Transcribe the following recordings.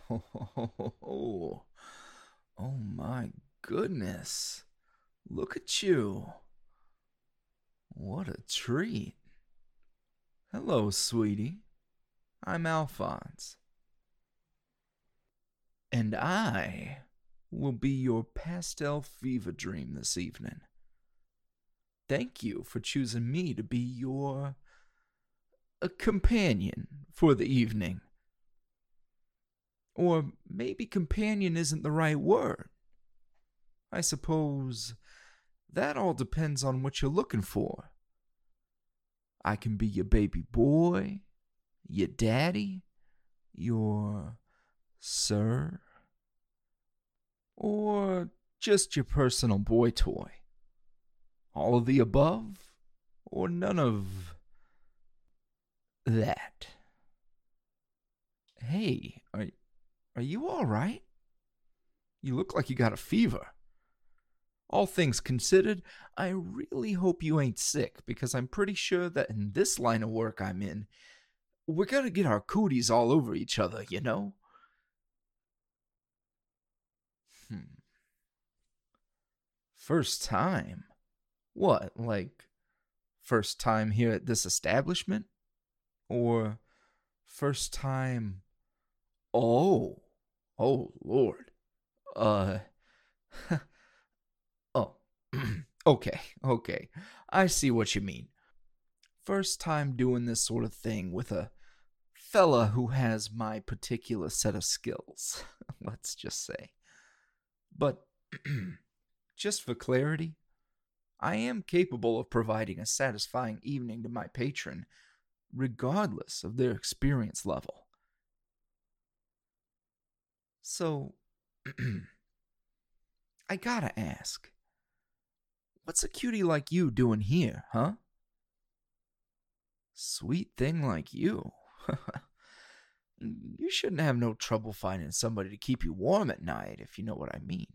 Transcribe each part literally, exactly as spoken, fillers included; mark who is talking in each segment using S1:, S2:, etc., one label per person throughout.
S1: Oh, oh my goodness. Look at you. What a treat. Hello, sweetie. I'm Alphonse. And I will be your pastel fever dream this evening. Thank you for choosing me to be your a companion for the evening. Or maybe companion isn't the right word. I suppose that all depends on what you're looking for. I can be your baby boy, your daddy, your sir, or just your personal boy toy. All of the above, or none of that. Hey, are, are you all right? You look like you got a fever. All things considered, I really hope you ain't sick, because I'm pretty sure that in this line of work I'm in, we're gonna get our cooties all over each other, you know? Hmm. First time? What, like, first time here at this establishment? Or first time... Oh. Oh, Lord. Uh... oh. okay, okay. I see what you mean. First time doing this sort of thing with a fella who has my particular set of skills, let's just say. But, just for clarity, I am capable of providing a satisfying evening to my patron, regardless of their experience level. So, I gotta ask, what's a cutie like you doing here, huh? Sweet thing like you. You shouldn't have no trouble finding somebody to keep you warm at night, if you know what I mean.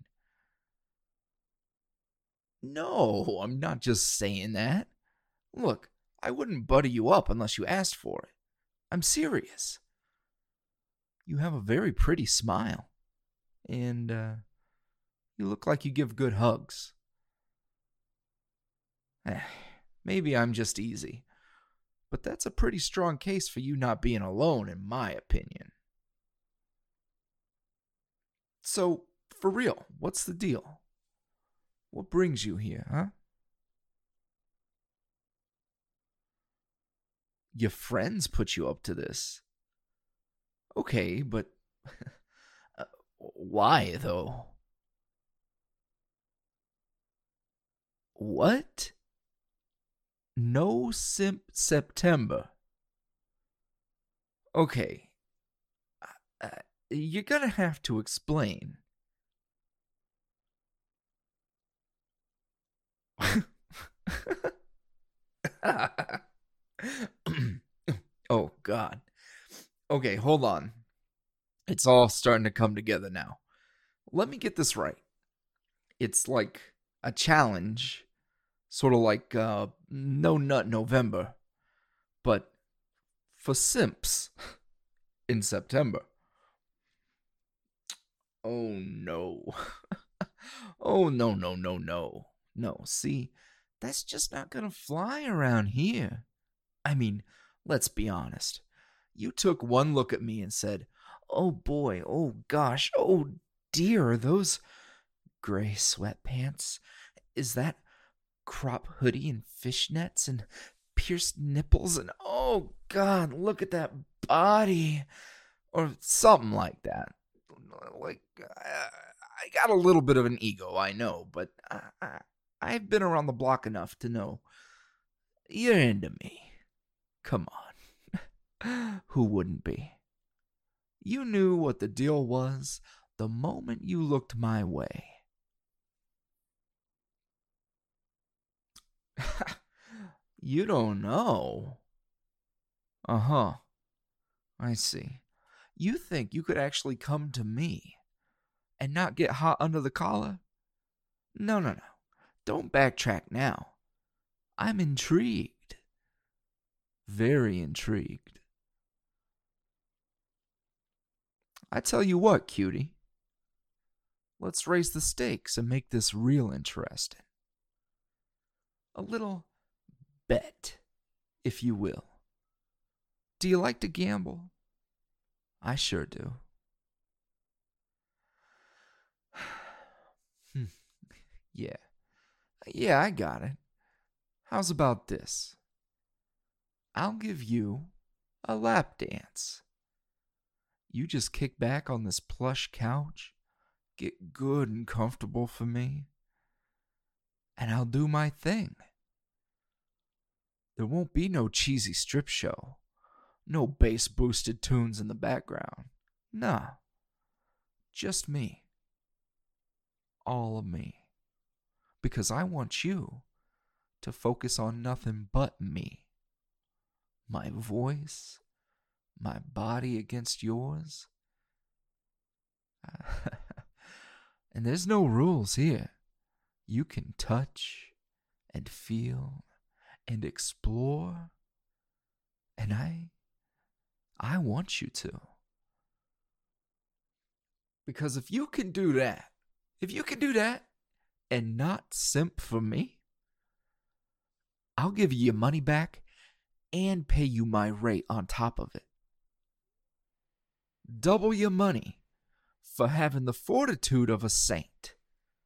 S1: No, I'm not just saying that. Look, I wouldn't butter you up unless you asked for it. I'm serious. You have a very pretty smile. And, uh, you look like you give good hugs. Eh, maybe I'm just easy. But that's a pretty strong case for you not being alone, in my opinion. So, for real, what's the deal? What brings you here, huh? Your friends put you up to this. Okay, but uh, why, though? What? No simp September. Okay. Uh, you're gonna have to explain. oh, God. Okay, hold on. It's all starting to come together now. Let me get this right. It's like a challenge, sort of like uh, No Nut November, but for simps in September. Oh no. oh no, no, no, no. No, see, that's just not gonna fly around here. I mean, let's be honest. You took one look at me and said, oh boy, oh gosh, oh dear, those gray sweatpants. Is that crop hoodie and fishnets and pierced nipples and oh god, look at that body, or something like that. Like I, I got a little bit of an ego, I know, but I, I, I've been around the block enough to know you're into me. Come on, who wouldn't be? You knew what the deal was the moment you looked my way. You don't know. Uh huh. I see. You think you could actually come to me and not get hot under the collar? No, no, no. Don't backtrack now. I'm intrigued. Very intrigued. I tell you what, cutie. Let's raise the stakes and make this real interesting. A little bet, if you will. Do you like to gamble? I sure do. Hmm. Yeah. Yeah, I got it. How's about this? I'll give you a lap dance. You just kick back on this plush couch, get good and comfortable for me, and I'll do my thing. There won't be no cheesy strip show, no bass boosted tunes in the background. Nah, just me. All of me. Because I want you to focus on nothing but me. My voice, my body against yours. And there's no rules here. You can touch and feel and explore. And I, I want you to. Because if you can do that, if you can do that and not simp for me, I'll give you your money back and pay you my rate on top of it. Double your money for having the fortitude of a saint.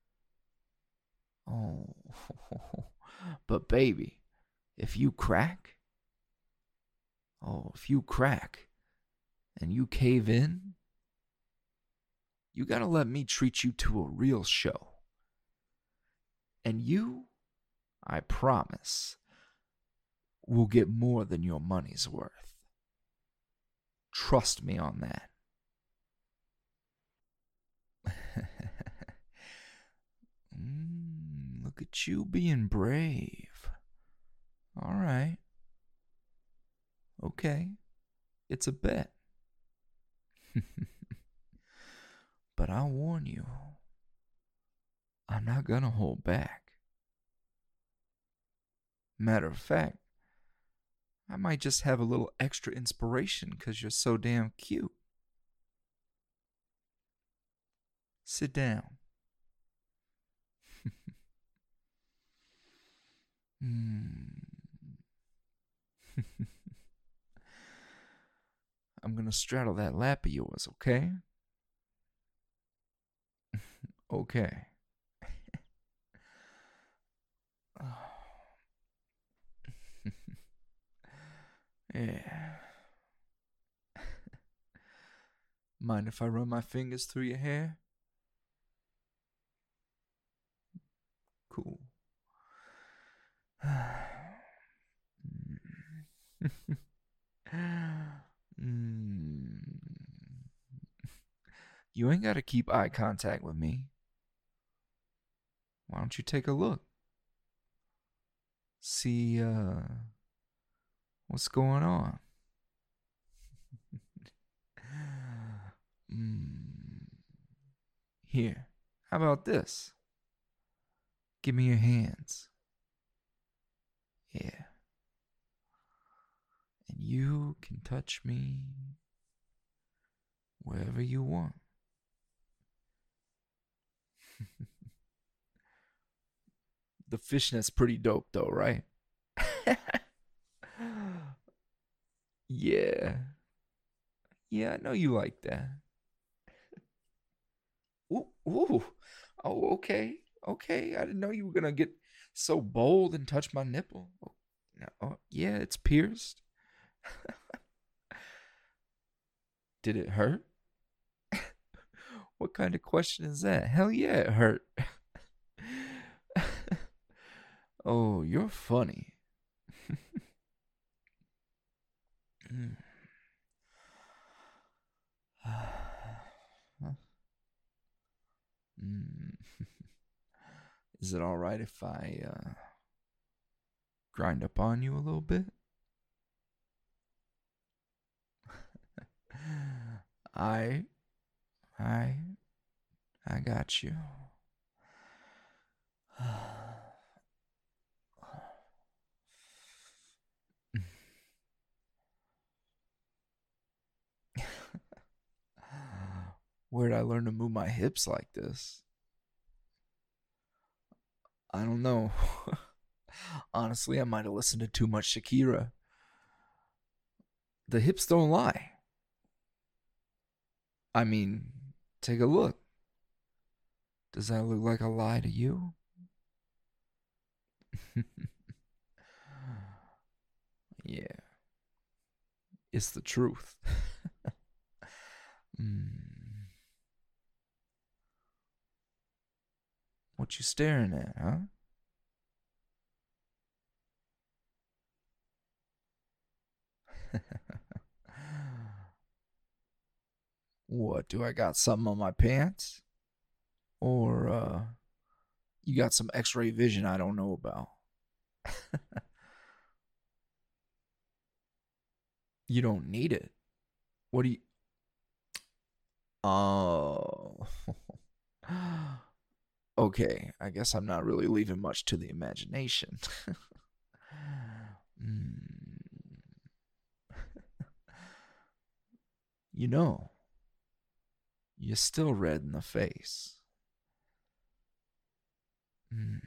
S1: Oh, but baby, if you crack, oh, if you crack and you cave in, you gotta let me treat you to a real show. And you, I promise, will get more than your money's worth. Trust me on that. mm, look at you being brave. All right. Okay. It's a bet. But I'll warn you, I'm not gonna hold back. Matter of fact, I might just have a little extra inspiration because you're so damn cute. Sit down. Hmm. I'm gonna straddle that lap of yours, okay? Okay. Yeah. Mind if I run my fingers through your hair? Cool. mm. You ain't gotta keep eye contact with me. Why don't you take a look? See, uh, what's going on? mm. Here, how about this? Give me your hands. Yeah. And you can touch me wherever you want. The fishnet's pretty dope though, right? Yeah. Yeah, I know you like that. Ooh, ooh. Oh, okay. Okay. I didn't know you were gonna get so bold and touch my nipple. Oh, no. Oh, yeah, it's pierced. Did it hurt? What kind of question is that? Hell yeah, it hurt. Oh, you're funny. mm. mm. Is it all right if I uh, grind up on you a little bit? I, I, I got you. Where'd I learn to move my hips like this? I don't know. Honestly, I might have listened to too much Shakira. The hips don't lie. I mean, take a look. Does that look like a lie to you? Yeah, it's the truth. mm. What you staring at, huh? What, do I got something on my pants? Or, uh, you got some x ray vision I don't know about? You don't need it. What do you. Oh. Okay, I guess I'm not really leaving much to the imagination. mm. You know, you're still red in the face. Mm.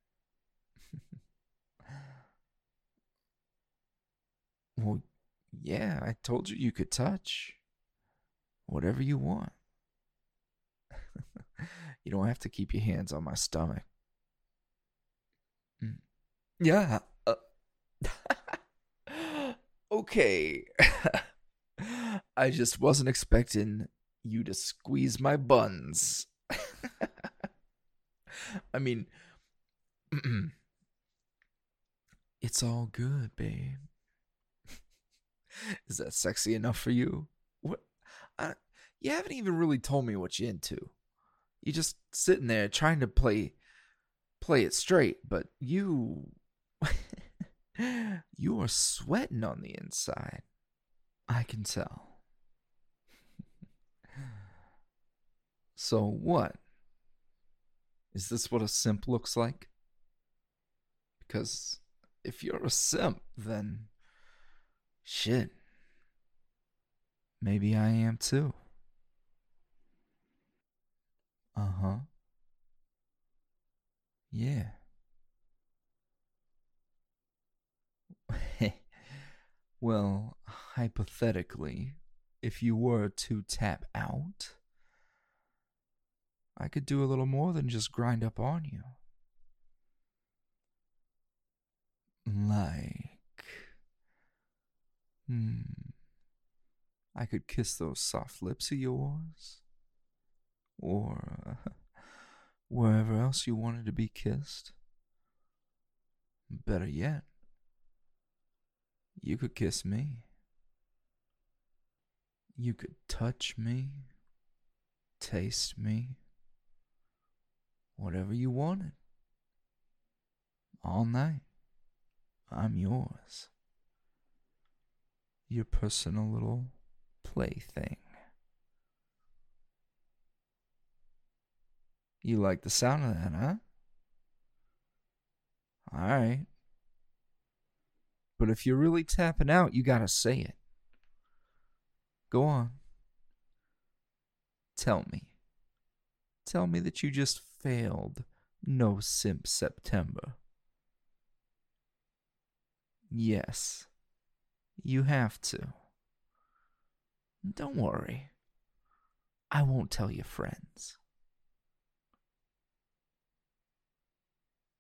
S1: Well, yeah, I told you you could touch whatever you want. You don't have to keep your hands on my stomach. Mm. Yeah. Uh, okay. I just wasn't expecting you to squeeze my buns. I mean, it's all good, babe. Is that sexy enough for you? What? I, you haven't even really told me what you're into. You're just sitting there trying to play play it straight, but you you are sweating on the inside. I can tell. So what? Is this what a simp looks like? Because if you're a simp, then shit. Maybe I am too. Uh huh. Yeah. Well, hypothetically, if you were to tap out, I could do a little more than just grind up on you. Like, hmm, I could kiss those soft lips of yours, or uh, wherever else you wanted to be kissed. Better yet, you could kiss me. You could touch me, taste me, whatever you wanted. All night. I'm yours. Your personal little plaything. You like the sound of that, huh? Alright. But if you're really tapping out, you gotta say it. Go on. Tell me. Tell me that you just failed No Simp September. Yes. You have to. Don't worry. I won't tell your friends.